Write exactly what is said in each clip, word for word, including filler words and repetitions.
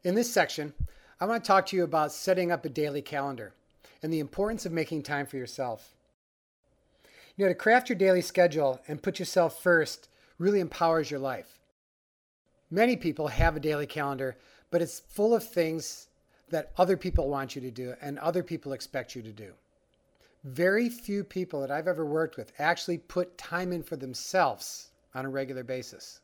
In this section, I want to talk to you about setting up a daily calendar and the importance of making time for yourself. You know, to craft your daily schedule and put yourself first really empowers your life. Many people have a daily calendar, but it's full of things that other people want you to do and other people expect you to do. Very few people that I've ever worked with actually put time in for themselves on a regular basis.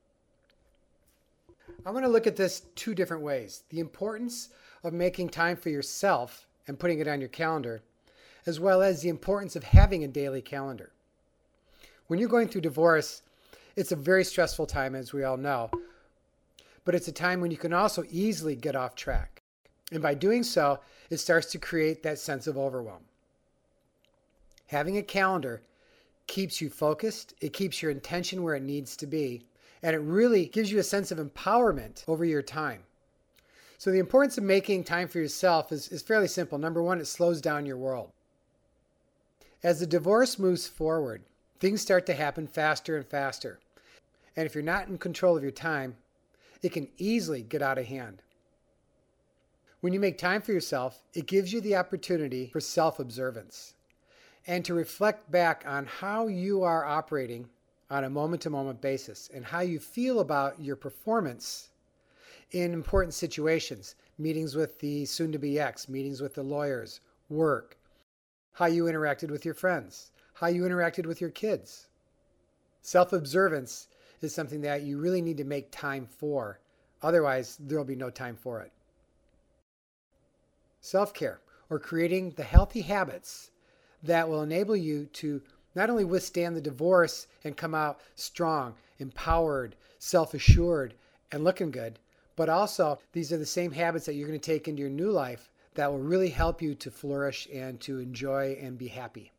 I want to look at this two different ways. The importance of making time for yourself and putting it on your calendar, as well as the importance of having a daily calendar. When you're going through divorce, it's a very stressful time, as we all know, but it's a time when you can also easily get off track. And by doing so, it starts to create that sense of overwhelm. Having a calendar keeps you focused, it keeps your intention where it needs to be, and it really gives you a sense of empowerment over your time. So the importance of making time for yourself is, is fairly simple. Number one, it slows down your world. As the divorce moves forward, things start to happen faster and faster. And if you're not in control of your time, it can easily get out of hand. When you make time for yourself, it gives you the opportunity for self-observance and to reflect back on how you are operating on a moment-to-moment basis and how you feel about your performance in important situations, meetings with the soon-to-be ex, meetings with the lawyers, work, how you interacted with your friends, how you interacted with your kids. Self-observance is something that you really need to make time for. Otherwise, there will be no time for it. Self-care, or creating the healthy habits that will enable you to not only withstand the divorce and come out strong, empowered, self-assured, and looking good, but also these are the same habits that you're going to take into your new life that will really help you to flourish and to enjoy and be happy.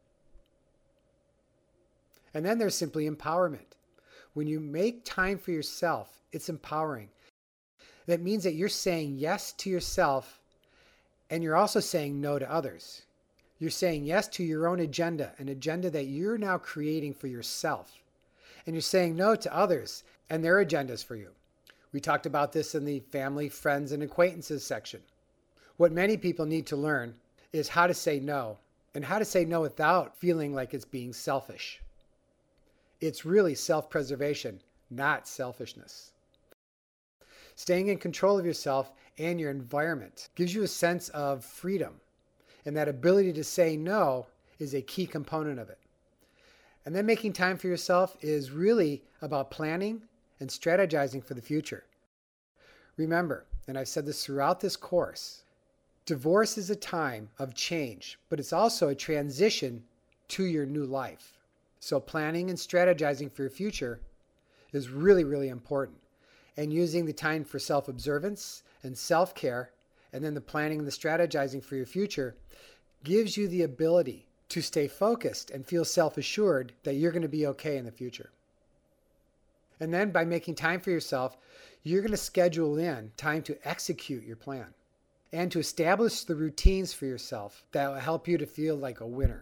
And then there's simply empowerment. When you make time for yourself, it's empowering. That means that you're saying yes to yourself and you're also saying no to others. You're saying yes to your own agenda, an agenda that you're now creating for yourself. And you're saying no to others and their agendas for you. We talked about this in the family, friends, and acquaintances section. What many people need to learn is how to say no, and how to say no without feeling like it's being selfish. It's really self-preservation, not selfishness. Staying in control of yourself and your environment gives you a sense of freedom. And that ability to say no is a key component of it. And then making time for yourself is really about planning and strategizing for the future. Remember, and I've said this throughout this course, divorce is a time of change, but it's also a transition to your new life. So planning and strategizing for your future is really, really important. And using the time for self-observance and self-care, and then the planning and the strategizing for your future gives you the ability to stay focused and feel self-assured that you're going to be okay in the future. And then by making time for yourself, you're going to schedule in time to execute your plan and to establish the routines for yourself that will help you to feel like a winner.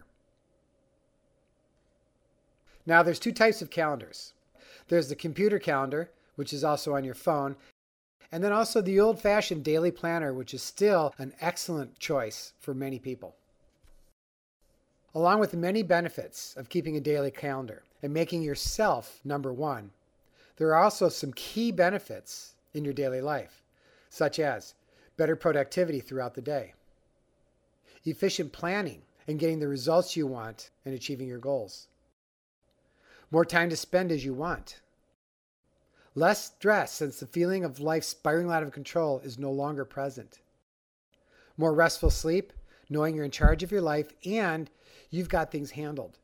Now, there's two types of calendars. There's the computer calendar, which is also on your phone, and then also the old-fashioned daily planner, which is still an excellent choice for many people. Along with the many benefits of keeping a daily calendar and making yourself number one, there are also some key benefits in your daily life, such as better productivity throughout the day, efficient planning and getting the results you want and achieving your goals, more time to spend as you want, less stress since the feeling of life spiraling out of control is no longer present, more restful sleep, knowing you're in charge of your life and you've got things handled,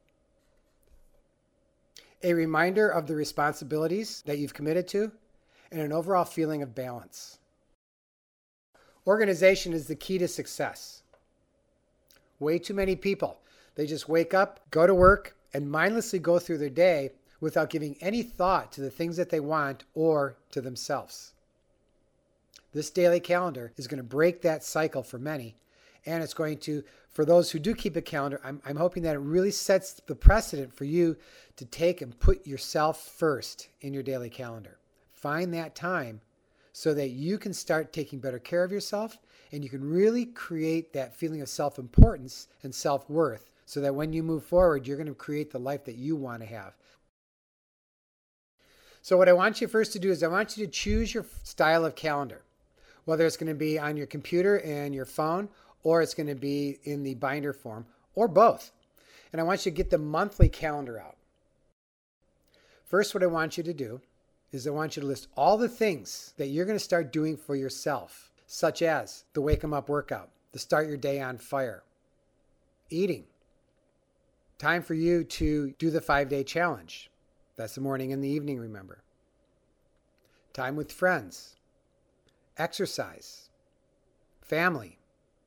a reminder of the responsibilities that you've committed to, and an overall feeling of balance. Organization is the key to success. Way too many people, they just wake up, go to work, and mindlessly go through their day without giving any thought to the things that they want or to themselves. This daily calendar is going to break that cycle for many, and it's going to, for those who do keep a calendar, I'm, I'm hoping that it really sets the precedent for you to take and put yourself first in your daily calendar. Find that time so that you can start taking better care of yourself and you can really create that feeling of self-importance and self-worth so that when you move forward, you're going to create the life that you want to have. So what I want you first to do is I want you to choose your style of calendar, whether it's going to be on your computer and your phone, or it's going to be in the binder form, or both. And I want you to get the monthly calendar out. First, what I want you to do is I want you to list all the things that you're going to start doing for yourself, such as the Wake 'em Up workout, the Start Your Day on Fire, eating, time for you to do the five-day challenge. That's the morning and the evening, remember. Time with friends, exercise, family.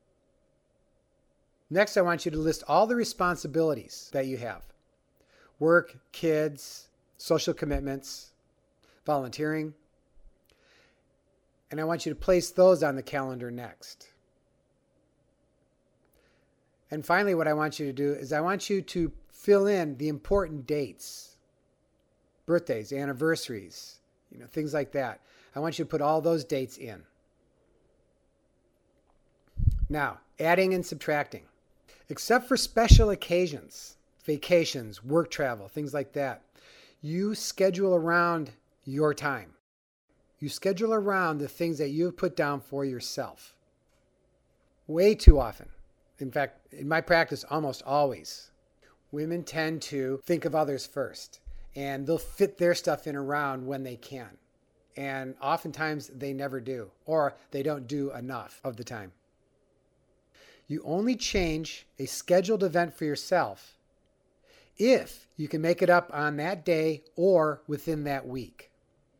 Next, I want you to list all the responsibilities that you have. Work, kids, social commitments, volunteering. And I want you to place those on the calendar next. And finally, what I want you to do is I want you to fill in the important dates. Birthdays, anniversaries, you know, things like that. I want you to put all those dates in. Now, adding and subtracting. Except for special occasions, vacations, work travel, things like that, you schedule around your time. You schedule around the things that you've put down for yourself. Way too often. In fact, in my practice, almost always, women tend to think of others first. And they'll fit their stuff in around when they can. And oftentimes they never do, or they don't do enough of the time. You only change a scheduled event for yourself if you can make it up on that day or within that week.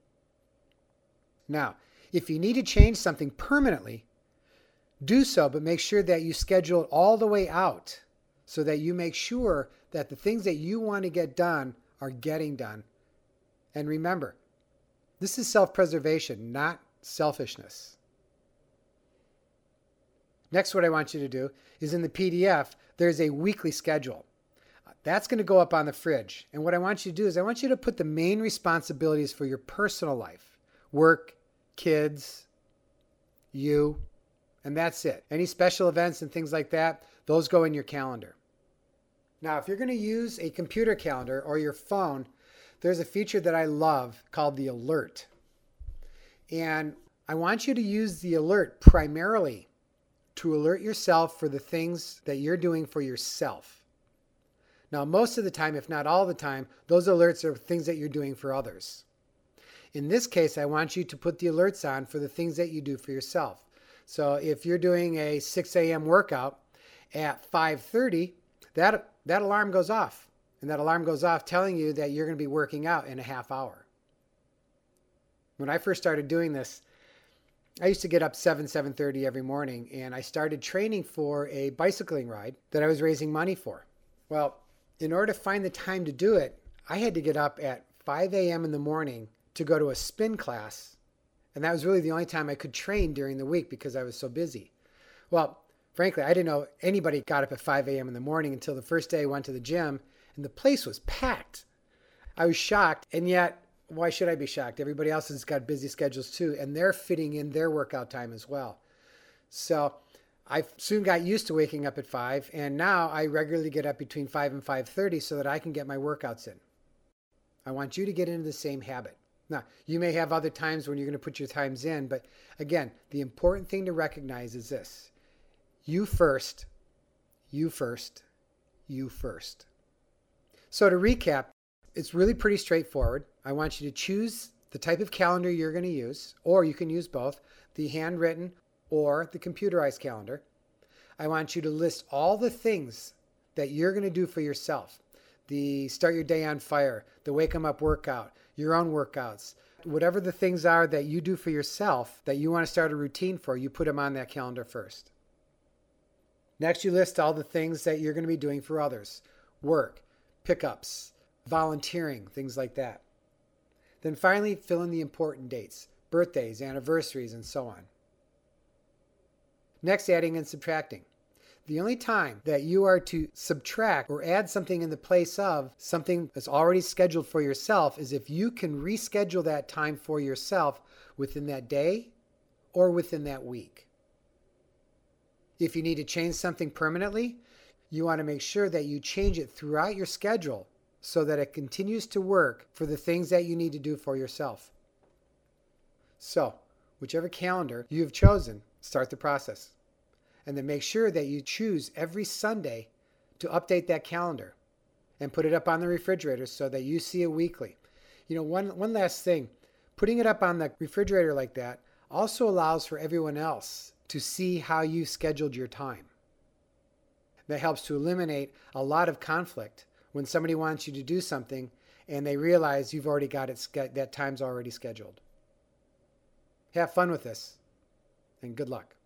Now, if you need to change something permanently, do so, but make sure that you schedule it all the way out so that you make sure that the things that you want to get done are getting done. And remember, this is self-preservation, not selfishness. Next, what I want you to do is in the P D F, there's a weekly schedule. That's going to go up on the fridge. And what I want you to do is I want you to put the main responsibilities for your personal life, work, kids, you, and that's it. Any special events and things like that, those go in your calendar. Now, if you're going to use a computer calendar or your phone, there's a feature that I love called the alert. And I want you to use the alert primarily to alert yourself for the things that you're doing for yourself. Now, most of the time, if not all the time, those alerts are things that you're doing for others. In this case, I want you to put the alerts on for the things that you do for yourself. So if you're doing a six a.m. workout at five thirty, that that alarm goes off. And that alarm goes off telling you that you're going to be working out in a half hour. When I first started doing this, I used to get up seven, seven thirty every morning, and I started training for a bicycling ride that I was raising money for. Well, in order to find the time to do it, I had to get up at five a.m. in the morning to go to a spin class. And that was really the only time I could train during the week because I was so busy. Well, frankly, I didn't know anybody got up at five a.m. in the morning until the first day I went to the gym, and the place was packed. I was shocked, and yet, why should I be shocked? Everybody else has got busy schedules too, and they're fitting in their workout time as well. So I soon got used to waking up at five, and now I regularly get up between five and five thirty so that I can get my workouts in. I want you to get into the same habit. Now, you may have other times when you're going to put your times in, but again, the important thing to recognize is this. You first, you first, you first. So to recap, it's really pretty straightforward. I want you to choose the type of calendar you're going to use, or you can use both, the handwritten or the computerized calendar. I want you to list all the things that you're going to do for yourself. The Start Your Day on Fire, the Wake 'em Up workout, your own workouts, whatever the things are that you do for yourself that you want to start a routine for, you put them on that calendar first. Next, you list all the things that you're going to be doing for others. Work, pickups, volunteering, things like that. Then finally, fill in the important dates, birthdays, anniversaries, and so on. Next, adding and subtracting. The only time that you are to subtract or add something in the place of something that's already scheduled for yourself is if you can reschedule that time for yourself within that day or within that week. If you need to change something permanently, you want to make sure that you change it throughout your schedule so that it continues to work for the things that you need to do for yourself. So, whichever calendar you have chosen, start the process. And then make sure that you choose every Sunday to update that calendar and put it up on the refrigerator so that you see it weekly. You know, one, one last thing, putting it up on the refrigerator like that also allows for everyone else to see how you scheduled your time. That helps to eliminate a lot of conflict when somebody wants you to do something and they realize you've already got it, that time's already scheduled. Have fun with this, and good luck.